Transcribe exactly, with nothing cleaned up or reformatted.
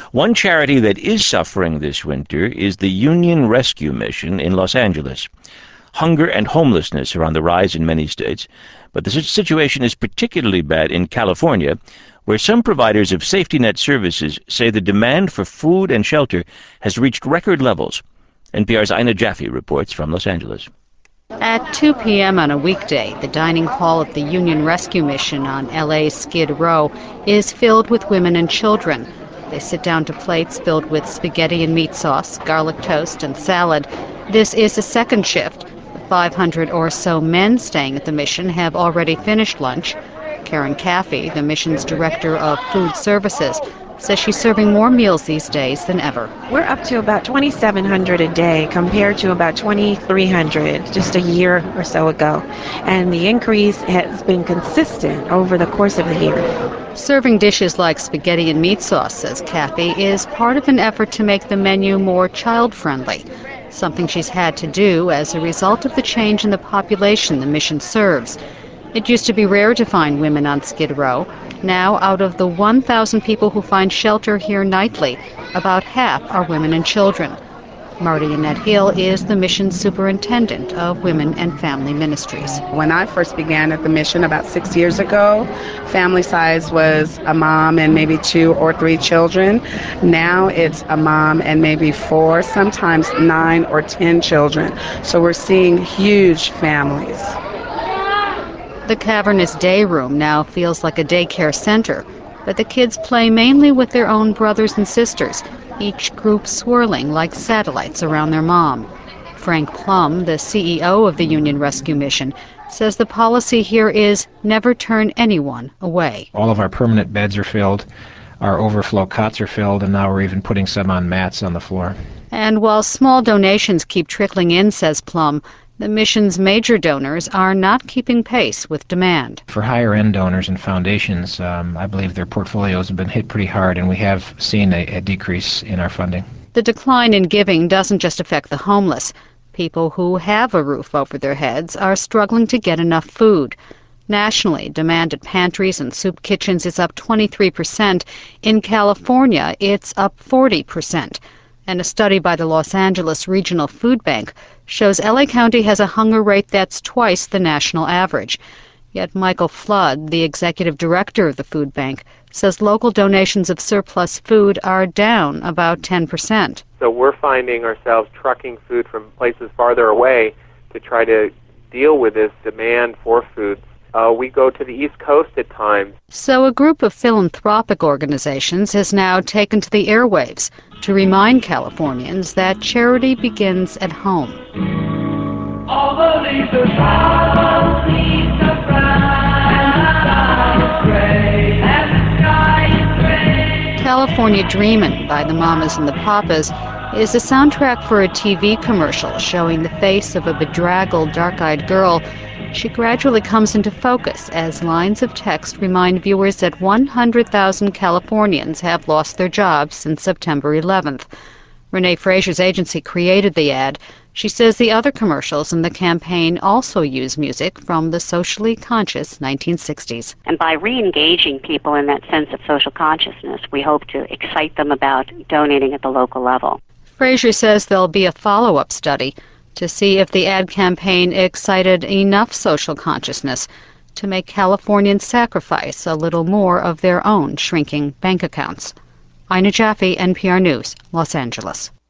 One charity that is suffering this winter is the Union Rescue Mission in Los Angeles. Hunger and homelessness are on the rise in many states, but the situation is particularly bad in California, where some providers of safety net services say the demand for food and shelter has reached record levels. N P R's Ina Jaffe reports from Los Angeles. At two p.m. on a weekday, the dining hall of the Union Rescue Mission on L A's Skid Row is filled with women and children. They sit down to plates filled with spaghetti and meat sauce, garlic toast, and salad. This is the second shift. The five hundred or so men staying at the mission have already finished lunch. Karen Caffey, the mission's director of food services, says she's serving more meals these days than ever. We're up to about twenty-seven hundred a day compared to about twenty-three hundred just a year or so ago. And the increase has been consistent over the course of the year. Serving dishes like spaghetti and meat sauce, says Caffey, is part of an effort to make the menu more child-friendly, something she's had to do as a result of the change in the population the mission serves. It used to be rare to find women on Skid Row. Now, out of the one thousand people who find shelter here nightly, about half are women and children. Marty Annette Hill is the mission superintendent of Women and Family Ministries. When I first began at the mission about six years ago, family size was a mom and maybe two or three children. Now it's a mom and maybe four, sometimes nine or ten children. So we're seeing huge families. The cavernous day room now feels like a daycare center, but the kids play mainly with their own brothers and sisters, each group swirling like satellites around their mom. Frank Plum, the C E O of the Union Rescue Mission, says the policy here is never turn anyone away. All of our permanent beds are filled, our overflow cots are filled, and now we're even putting some on mats on the floor. And while small donations keep trickling in, says Plum, the mission's major donors are not keeping pace with demand. For higher-end donors and foundations, um, I believe their portfolios have been hit pretty hard, and we have seen a, a decrease in our funding. The decline in giving doesn't just affect the homeless. People who have a roof over their heads are struggling to get enough food. Nationally, demand at pantries and soup kitchens is up twenty-three percent. In California, it's up forty percent. And a study by the Los Angeles Regional Food Bank shows L A County has a hunger rate that's twice the national average. Yet Michael Flood, the executive director of the food bank, says local donations of surplus food are down about ten percent. So we're finding ourselves trucking food from places farther away to try to deal with this demand for food. Uh, we go to the East Coast at times. So a group of philanthropic organizations has now taken to the airwaves to remind Californians that charity begins at home. All the leaves are brown, leaves are brown, and the sky is gray, and the sky is gray. California Dreamin' by the Mamas and the Papas is the soundtrack for a T V commercial showing the face of a bedraggled, dark-eyed girl. She gradually comes into focus as lines of text remind viewers that one hundred thousand Californians have lost their jobs since September eleventh. Renee Frazier's agency created the ad. She says the other commercials in the campaign also use music from the socially conscious nineteen sixties. And by re-engaging people in that sense of social consciousness, we hope to excite them about donating at the local level. Frazier says there'll be a follow-up study to see if the ad campaign excited enough social consciousness to make Californians sacrifice a little more of their own shrinking bank accounts. Ina Jaffe, N P R News, Los Angeles.